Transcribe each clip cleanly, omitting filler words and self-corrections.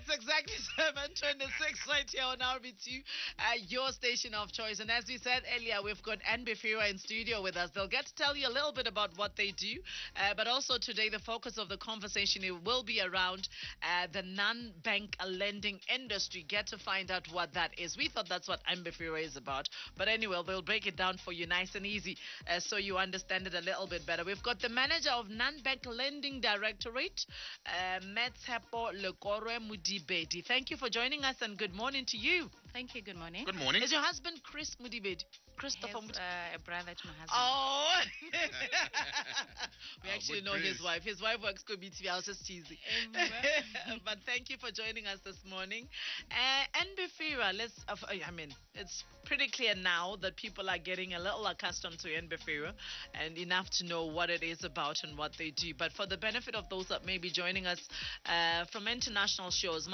It's exactly 7:26 right here on RB2, your station of choice. And as we said earlier, we've got NB Fira in studio with us. They'll get to tell you a little bit about what they do, but also today the focus of the conversation it will be around the non-bank lending industry. Get to find out what that is. We thought that's what NB Fira is about, but anyway, we'll break it down for you nice and easy so you understand it a little bit better. We've got the manager of Non-Bank Lending Directorate, Metshepo Lekorwe Mudibedi. Thank you for joining us and good morning to you. Thank you. Good morning. Good morning. Is your husband Chris Mudibedi? Christopher He has Mudibedi? a brother to my husband. Oh, we actually but know his Chris. wife. His wife works for BTV. I was just teasing. But thank you for joining us this morning. And Befira, I mean, it's pretty clear now that people are getting a little accustomed to Nbefira and enough to know what it is about and what they do. But for the benefit of those that may be joining us from international shows,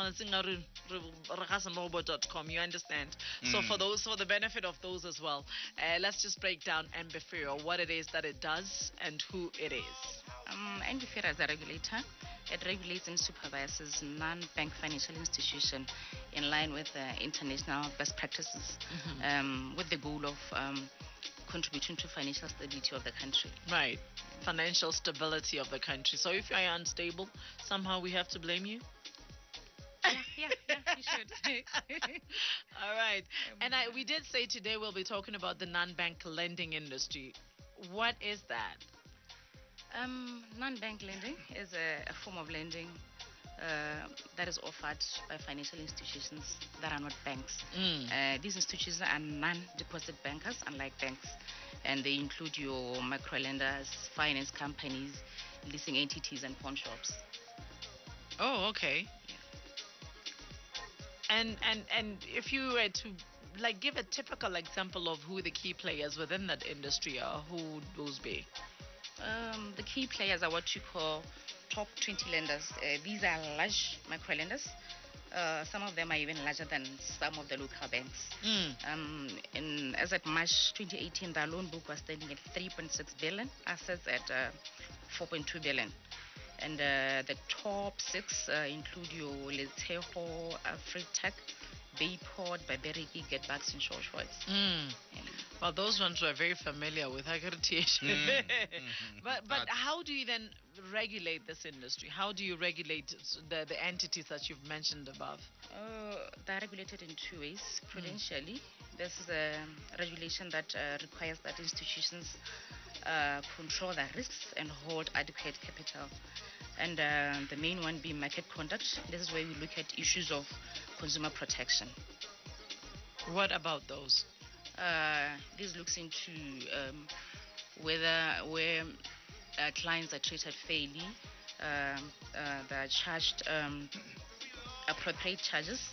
com, you understand? So for the benefit of those as well, let's just break down Nbefira, what it is that it does and who it is. NBFIRA is a regulator. It regulates and supervises non-bank financial institutions in line with international best practices, with the goal of contributing to financial stability of the country. Right. Financial stability of the country. So if you're unstable, somehow we have to blame you? Yeah, you should. All right. And we did say today we'll be talking about the non-bank lending industry. What is that? Non-bank lending is a form of lending that is offered by financial institutions that are not banks. These institutions are non-deposit bankers, unlike banks, and they include your micro lenders, finance companies, leasing entities, and pawn shops. Oh, okay. And if you were to give a typical example of who the key players within that industry are, who would those be? The key players are what you call top 20 lenders. These are large micro lenders. Some of them are even larger than some of the local banks. As at March 2018, the loan book was standing at 3.6 billion, assets at 4.2 billion. And the top six include your Leteho, Afritech, Bayport, Baberiki, Getbacks, and Short. Well, those ones were very familiar with accreditation. But how do you then regulate this industry? How do you regulate the entities that you've mentioned above? They're regulated in two ways. Prudentially, this is a regulation that requires that institutions control their risks and hold adequate capital. And the main one being market conduct. This is where we look at issues of consumer protection. What about those? This looks into whether where clients are treated fairly, they're charged appropriate charges,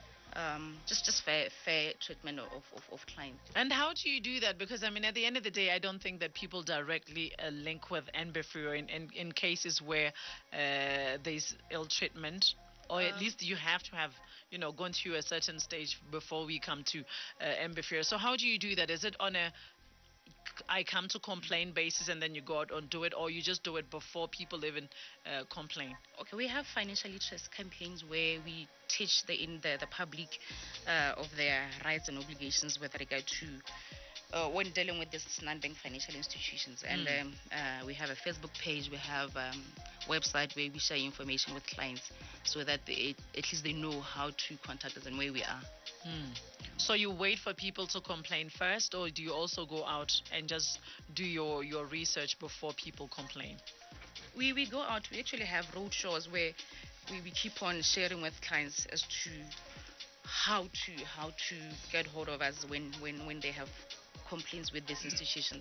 just fair treatment of clients. And how do you do that? Because I mean, at the end of the day, I don't think that people directly link with NBFRIO in cases where there's ill treatment, or at least you have to have gone through a certain stage before we come to NBFRIO. So how do you do that? Is it on a I come to complain basis and then you go out and do it, or you just do it before people even complain? Okay, we have financial literacy campaigns where we teach the public of their rights and obligations with regard to when dealing with these non-bank financial institutions. And we have a Facebook page, we have website where we share information with clients so that at least they know how to contact us and where we are. So you wait for people to complain first, or do you also go out and just do your research before people complain? We go out. We actually have road shows where we keep on sharing with clients as to how to get hold of us when they have complaints with these institutions.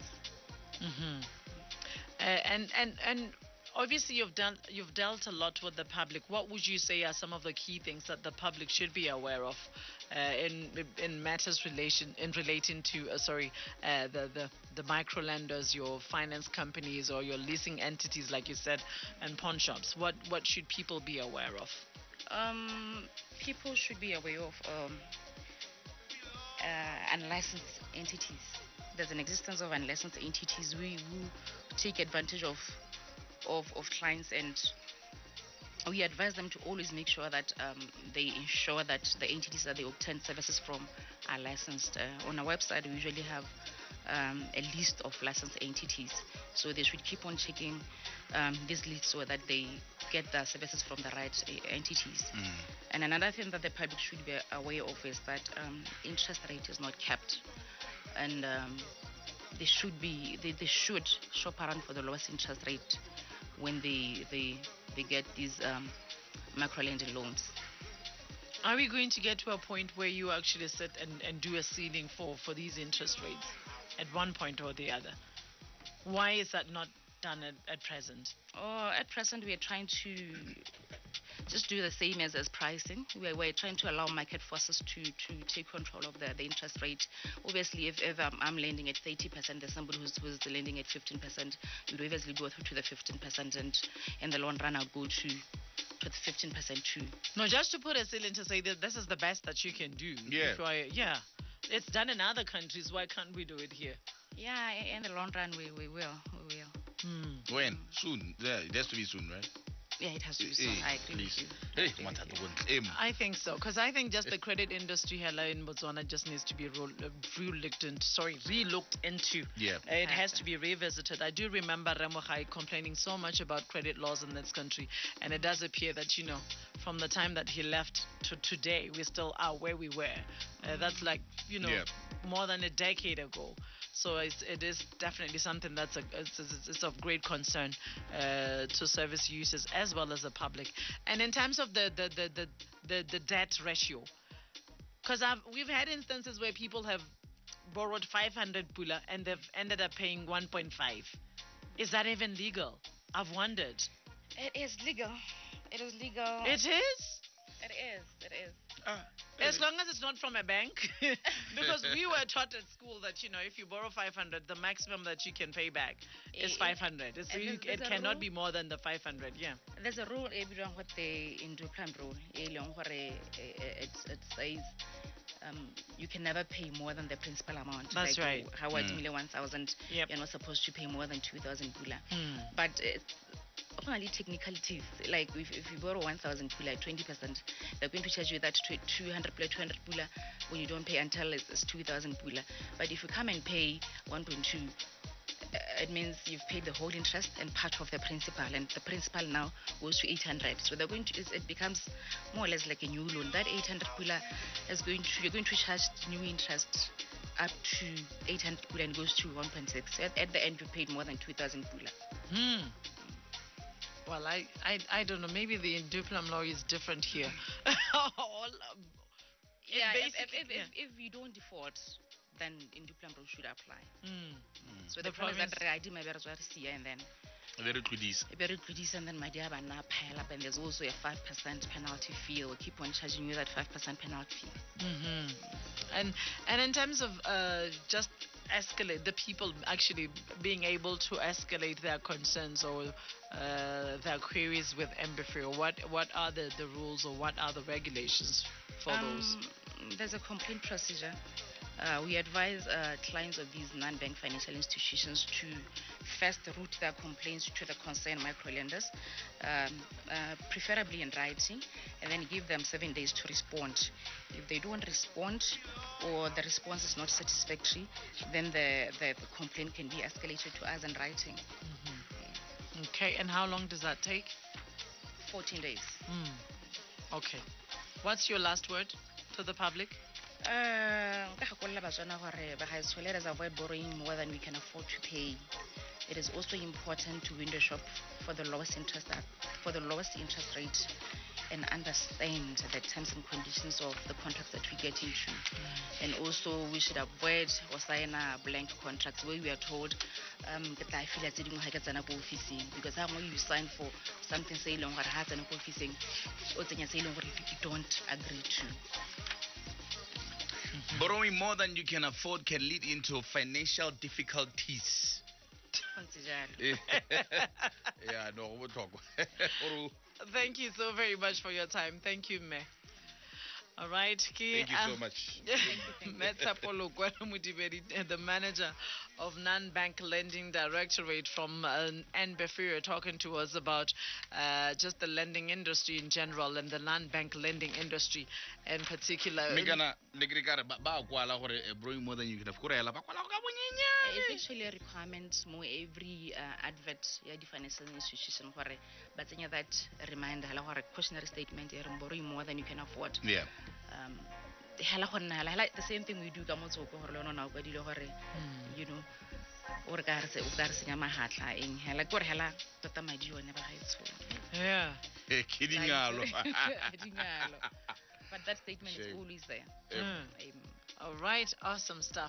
And obviously you've dealt a lot with the public. What would you say are some of the key things that the public should be aware of in matters relating to the micro lenders, your finance companies, or your leasing entities, like you said, and pawn shops? What should people be aware of? People should be aware of unlicensed entities. There's an existence of unlicensed entities who take advantage of clients and we advise them to always make sure that they ensure that the entities that they obtain services from are licensed. On our website, we usually have a list of licensed entities, so they should keep on checking this list so that they get the services from the right entities. And another thing that the public should be aware of is that interest rate is not capped, and they should shop around for the lowest interest rate when they get these micro lending loans. Are we going to get to a point where you actually sit and do a ceiling for these interest rates at one point or the other? Why is that not done at present? At present, we are trying to just do the same as pricing. We're trying to allow market forces to take control of the interest rate. Obviously, if I'm lending at 30%, there's somebody who's lending at 15%, you'd obviously go through to the 15%, and in the long run, I'll go to the 15% too. No, just to put a ceiling to say that this is the best that you can do. Yeah. Yeah. It's done in other countries. Why can't we do it here? Yeah, in the long run, we will. We will. When? Soon. Yeah, it has to be soon, right? Yeah, it has to be so. I agree with you. Hey, I agree with you. I think so, because I think just the credit industry here in Botswana just needs to be relooked into. Yeah. It has to be revisited. I do remember Remochai complaining so much about credit laws in this country, and it does appear that, from the time that he left to today, we still are where we were. That's like, more than a decade ago. So it is definitely something that's it's of great concern to service users as well as the public. And in terms of the debt ratio, because we've had instances where people have borrowed 500 pula and they've ended up paying 1.5. Is that even legal? I've wondered. It is legal. It is legal. It is? It is. It is. As long as it's not from a bank. Because we were taught at school that, if you borrow 500, the maximum that you can pay back is 500. It cannot be more than the 500, yeah. There's a rule, what the Induplan rule, it says you can never pay more than the principal amount. That's right. How 1,000, you're not supposed to pay more than 2,000 pula. But only technicalities, like if you borrow 1,000 pula at 20%, they're going to charge you that 200 pula when you don't pay until it's 2,000 pula. But if you come and pay 1.2, it means you've paid the whole interest and part of the principal, and the principal now goes to 800. So they're it becomes more or less like a new loan. That 800 pula you're going to charge new interest up to 800 pula and goes to 1.6. So at the end, you paid more than 2,000 pula. Well, I don't know. Maybe the Induplam law is different here. If you don't default, then Induplam law should apply. So the problem is that and then very goodies. And then my dear pile up, and there's also a 5% penalty fee. We'll keep on charging you that 5% penalty fee. And in terms of just escalate the people actually being able to escalate their concerns or their queries with MBFREO, what are the rules or what are the regulations for those? There's a complaint procedure. We advise clients of these non-bank financial institutions to first route their complaints to the concerned microlenders, preferably in writing, and then give them 7 days to respond. If they don't respond or the response is not satisfactory, then the complaint can be escalated to us in writing. Okay, and how long does that take? 14 days. Okay. What's your last word to the public? Let us avoid borrowing more than we can afford to pay. It is also important to window shop for the lowest interest rate and understand the terms and conditions of the contracts that we get into. And also we should avoid or sign blank contracts where we are told because how long you sign for something saying you don't agree to. Borrowing more than you can afford can lead into financial difficulties. Yeah, no, we'll talk. Thank you so very much for your time. Thank you, Me. All right. Thank you so much. Metsa Polokwane Mudiberi, the manager of Non-Bank Lending Directorate from NBFIRA, talking to us about just the lending industry in general and the non-bank lending industry in particular. Borrowing more than you can afford. It's actually a requirement more every advert ya di-financial institution gore ba tsenya that reminder la gore cautionary statement e reng borrowing more than you can afford. Yeah. The same thing we do ka motsoko gore le ona o ka dile gore you know o ka re senya mahatla eng hela gore hela tota madi one ba gaetsho. Yeah. Kidding. But that statement is always there. All right, awesome stuff.